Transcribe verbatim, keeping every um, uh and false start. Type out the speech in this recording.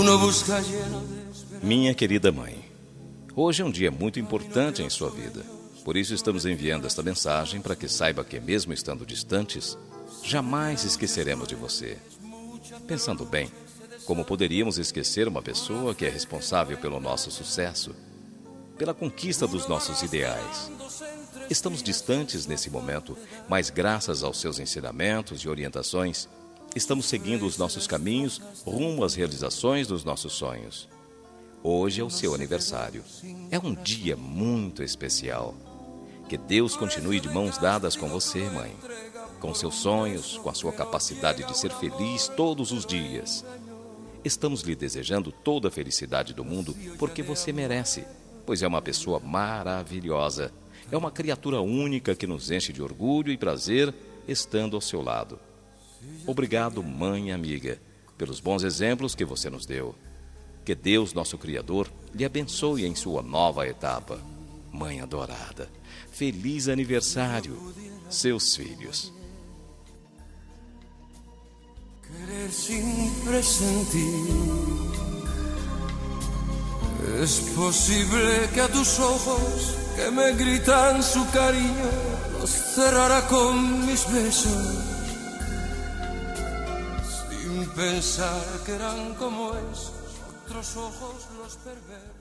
uno busca lleno de esperanza. Minha querida mãe, hoje é um dia muito importante em sua vida. Por isso estamos enviando esta mensagem para que saiba que, mesmo estando distantes, jamais esqueceremos de você. Pensando bem, como poderíamos esquecer uma pessoa que é responsável pelo nosso sucesso, pela conquista dos nossos ideais? Estamos distantes nesse momento, mas graças aos seus ensinamentos e orientações, estamos seguindo os nossos caminhos rumo às realizações dos nossos sonhos. Hoje é o seu aniversário. É um dia muito especial. Que Deus continue de mãos dadas com você, mãe. Com seus sonhos, com a sua capacidade de ser feliz todos os dias. Estamos lhe desejando toda a felicidade do mundo porque você merece, pois é uma pessoa maravilhosa. É uma criatura única que nos enche de orgulho e prazer estando ao seu lado. Obrigado, mãe amiga, pelos bons exemplos que você nos deu. Que Deus, nosso Criador, lhe abençoe em sua nova etapa. Mãe adorada, feliz aniversário, seus filhos. Querer sin presentir. Es posible que a tus ojos que me gritan su cariño los cerrara con mis besos, sin pensar que eran como esos otros ojos los perversos.